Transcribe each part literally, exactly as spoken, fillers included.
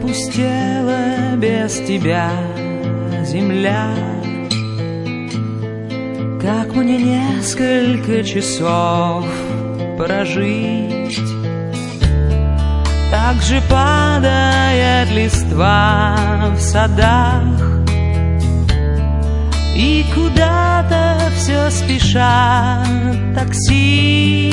Опустела без тебя земля. Как мне несколько часов прожить? Так же падает листва в садах, и куда-то все спешат такси.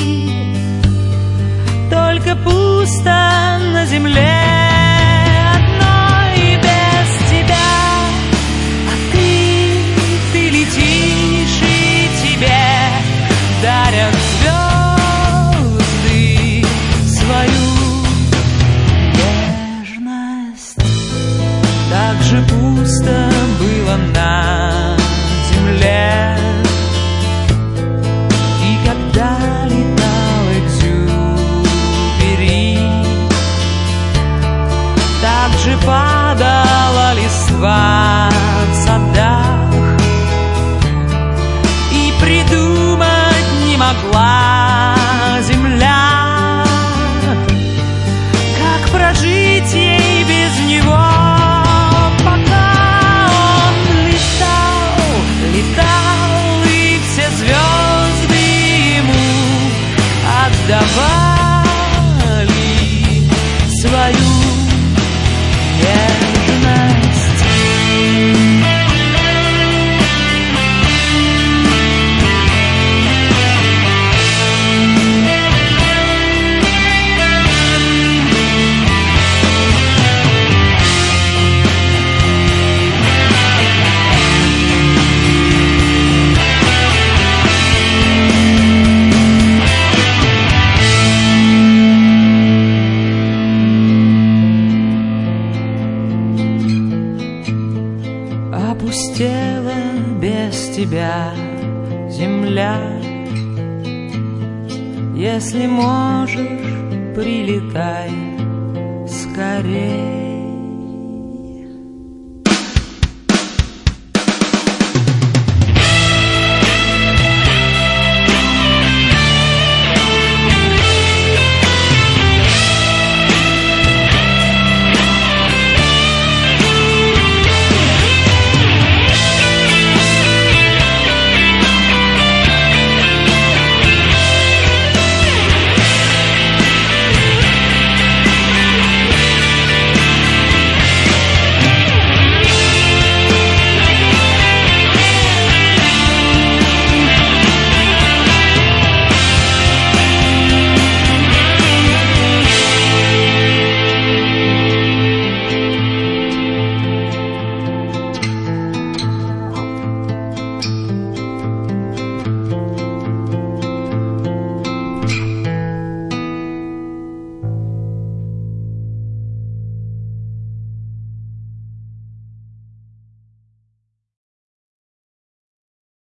Только пусто на земле одной без тебя. А ты, ты летишь, и тебе дарят звезды свою нежность. Так же пусто было на земле, и когда летал Экзюпери, так же падала листва в садах, и придумать не могла земля, как прожить ей без него. Давали свою нежность. Опустела без тебя земля. Если можешь, прилетай скорей.